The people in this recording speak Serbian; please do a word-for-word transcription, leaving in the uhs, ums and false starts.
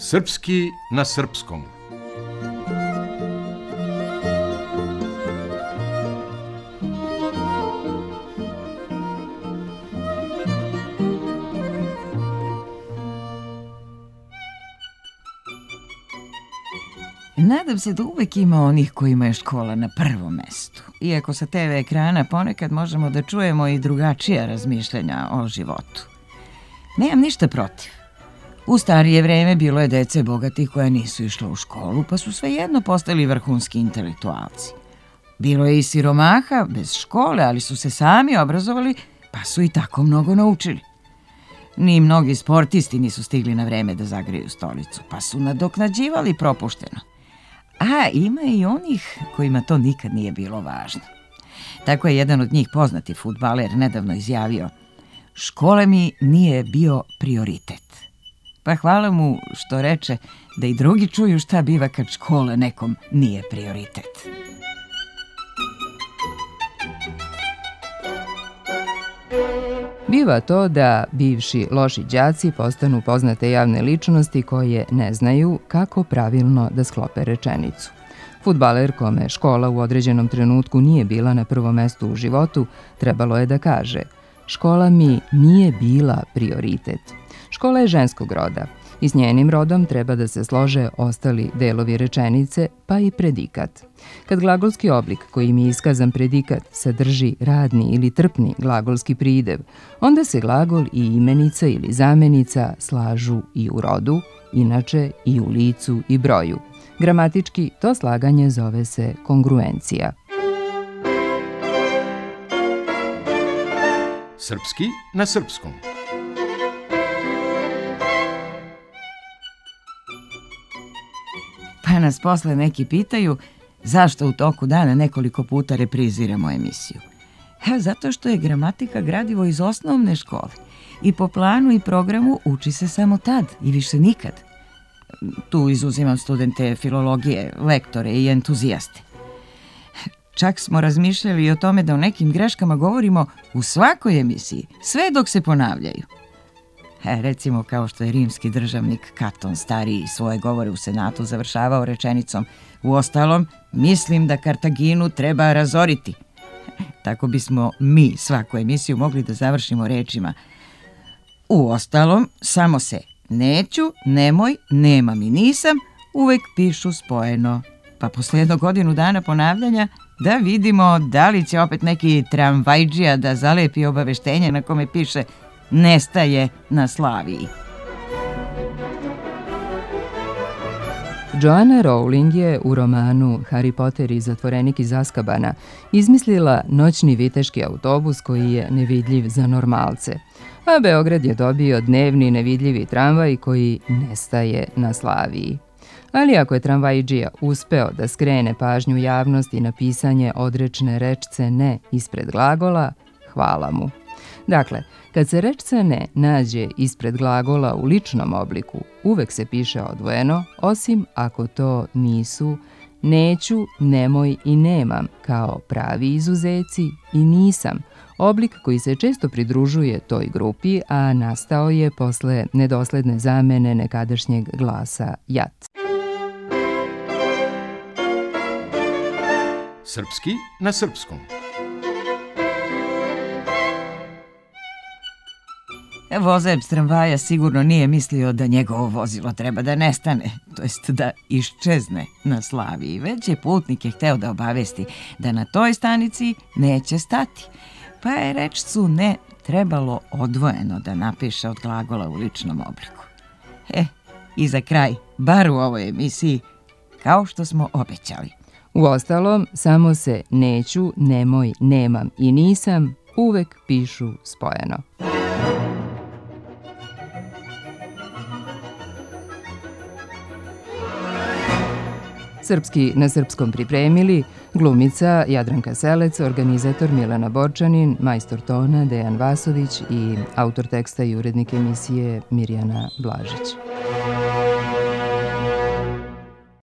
Srpski na srpskom. Nadam se da uvek ima onih kojima je škola na prvom mestu. Iako sa te ve ekrana ponekad možemo da čujemo i drugačija razmišljanja o životu. Nemam ništa protiv. U starije vreme bilo je dece bogatih koja nisu išla u školu, pa su svejedno postali vrhunski intelektualci. Bilo je i siromaha bez škole, ali su se sami obrazovali, pa su i tako mnogo naučili. Ni mnogi sportisti nisu stigli na vreme da zagreju stolicu, pa su nadoknađivali propušteno. A ima i onih kojima to nikad nije bilo važno. Tako je jedan od njih poznati fudbaler nedavno izjavio: škola mi nije bio prioritet. Pa hvala mu što reče da i drugi čuju šta biva kad škola nekom nije prioritet. Biva to da bivši loši đaci postanu poznate javne ličnosti koje ne znaju kako pravilno da sklope rečenicu. Fudbaler kome škola u određenom trenutku nije bila na prvom mestu u životu, trebalo je da kaže: škola mi nije bila prioritet. Škola je ženskog roda i s njenim rodom treba da se slože ostali delovi rečenice, pa i predikat. Kad glagolski oblik kojim je iskazan predikat sadrži radni ili trpni glagolski pridev, onda se glagol i imenica ili zamenica slažu i u rodu, inače i u licu i broju. Gramatički to slaganje zove se kongruencija. Srpski na srpskom. Pa nas posle neki pitaju zašto u toku dana nekoliko puta repriziramo emisiju. Ha, zato što je gramatika gradivo iz osnovne škole i po planu i programu uči se samo tad i više nikad. Tu izuzimam studente filologije, lektore i entuzijaste. Čak smo razmišljali i o tome da o nekim greškama govorimo u svakoj emisiji, sve dok se ponavljaju. E, recimo kao što je rimski državnik Katon Stariji svoje govore u Senatu završavao rečenicom: uostalom, mislim da Kartaginu treba razoriti. Tako bismo mi svaku emisiju mogli da završimo rečima: uostalom, samo se neću, nemoj, nemam i nisam uvek pišu spojeno. Pa posle jednog godinu dana ponavljanja da vidimo da li će opet neki tramvajđija da zalepi obaveštenje na kome piše: nestaje na Slaviji. Joanna Rowling je u romanu Harry Potter i zatvorenik iz Azkabana izmislila noćni viteški autobus koji je nevidljiv za normalce, a Beograd je dobio dnevni nevidljivi tramvaj koji nestaje na Slaviji. Ali ako je tramvajđija uspeo da skrene pažnju javnosti na pisanje odrečne rečce ne ispred glagola, hvala mu. Dakle, kad se rečca ne nađe ispred glagola u ličnom obliku, uvek se piše odvojeno, osim ako to nisu neću, nemoj i nemam kao pravi izuzeci i nisam, oblik koji se često pridružuje toj grupi, a nastao je posle nedosledne zamene nekadašnjeg glasa jat. Srpski na srpskom. Vozač tramvaja sigurno nije mislio da njegovo vozilo treba da nestane, to jest da iščezne na Slaviji, već je putnike hteo da obavesti da na toj stanici neće stati, pa je rečcu ne trebalo odvojeno da napiše od glagola u ličnom obliku. E, i za kraj, bar u ovoj emisiji, kao što smo obećali. Uostalom, samo se neću, nemoj, nemam i nisam uvek pišu spojeno. Srpski na srpskom pripremili glumica Jadranka Selec, organizator Milana Borčanin, majstor tona Dejan Vasović i autor teksta i urednik emisije Mirjana Blažić.